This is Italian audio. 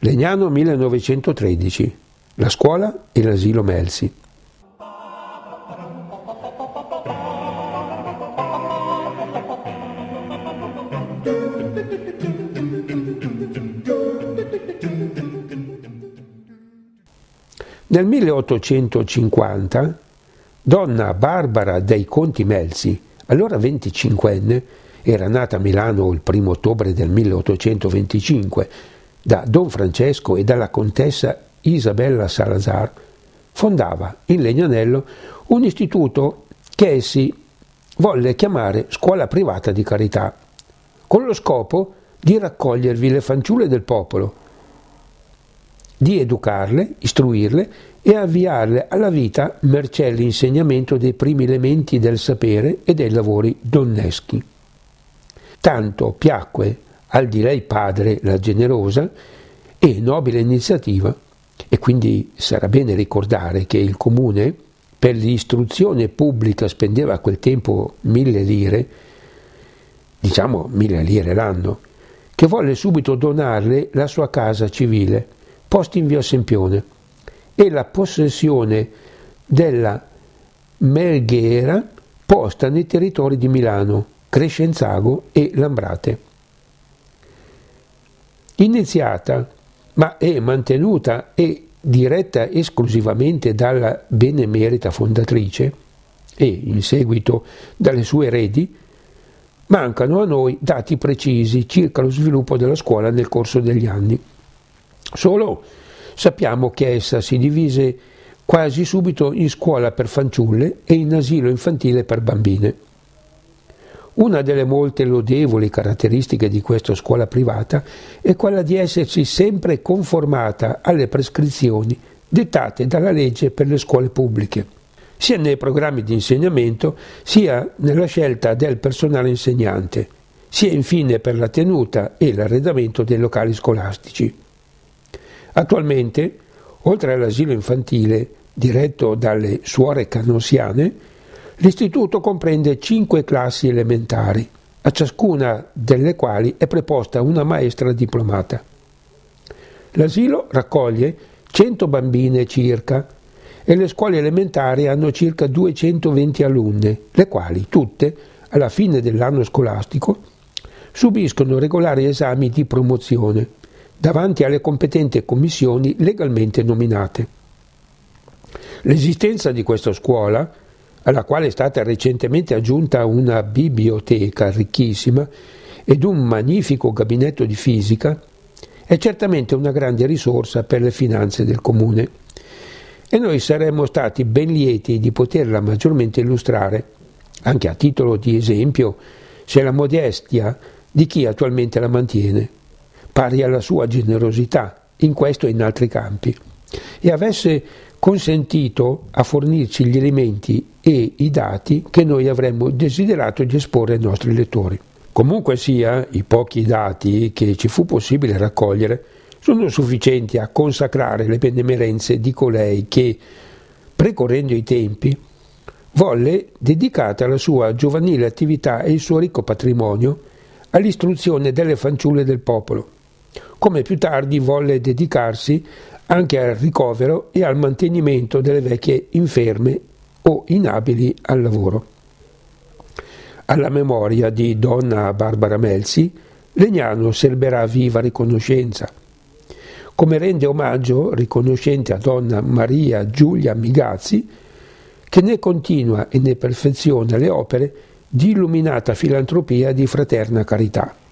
Legnano 1913, la scuola e l'asilo Melsi. Nel 1850 donna Barbara dei Conti Melsi, allora 25enne, era nata a Milano il 1 ottobre del 1825 da Don Francesco e dalla contessa Isabella Salazar, fondava in Legnanello un istituto che essi volle chiamare Scuola Privata di Carità, con lo scopo di raccogliervi le fanciulle del popolo, di educarle, istruirle e avviarle alla vita mercé l'insegnamento dei primi elementi del sapere e dei lavori donneschi. Tanto piacque al di lei padre la generosa e nobile iniziativa, e quindi sarà bene ricordare che il comune per l'istruzione pubblica spendeva a quel tempo 1.000 lire, diciamo 1.000 lire l'anno, che volle subito donarle la sua casa civile, posta in via Sempione, e la possessione della Melghera posta nei territori di Milano, Crescenzago e Lambrate. Iniziata, ma è mantenuta e diretta esclusivamente dalla benemerita fondatrice e in seguito dalle sue eredi, mancano a noi dati precisi circa lo sviluppo della scuola nel corso degli anni. Solo sappiamo che essa si divise quasi subito in scuola per fanciulle e in asilo infantile per bambine. Una delle molte lodevoli caratteristiche di questa scuola privata è quella di essersi sempre conformata alle prescrizioni dettate dalla legge per le scuole pubbliche, sia nei programmi di insegnamento, sia nella scelta del personale insegnante, sia infine per la tenuta e l'arredamento dei locali scolastici. Attualmente, oltre all'asilo infantile diretto dalle suore canossiane, l'istituto comprende 5 classi elementari, a ciascuna delle quali è preposta una maestra diplomata. L'asilo raccoglie 100 bambine circa e le scuole elementari hanno circa 220 alunne, le quali tutte, alla fine dell'anno scolastico, subiscono regolari esami di promozione davanti alle competenti commissioni legalmente nominate. L'esistenza di questa scuola, alla quale è stata recentemente aggiunta una biblioteca ricchissima ed un magnifico gabinetto di fisica, è certamente una grande risorsa per le finanze del comune e noi saremmo stati ben lieti di poterla maggiormente illustrare, anche a titolo di esempio, se la modestia di chi attualmente la mantiene, pari alla sua generosità in questo e in altri campi, e avesse consentito a fornirci gli elementi e i dati che noi avremmo desiderato di esporre ai nostri lettori. Comunque sia, i pochi dati che ci fu possibile raccogliere sono sufficienti a consacrare le benemerenze di colei che, precorrendo i tempi, volle, dedicata la sua giovanile attività e il suo ricco patrimonio, all'istruzione delle fanciulle del popolo, come più tardi volle dedicarsi anche al ricovero e al mantenimento delle vecchie inferme o inabili al lavoro. Alla memoria di donna Barbara Melsi, Legnano serberà viva riconoscenza, come rende omaggio riconoscente a donna Maria Giulia Migazzi, che ne continua e ne perfeziona le opere di illuminata filantropia e di fraterna carità.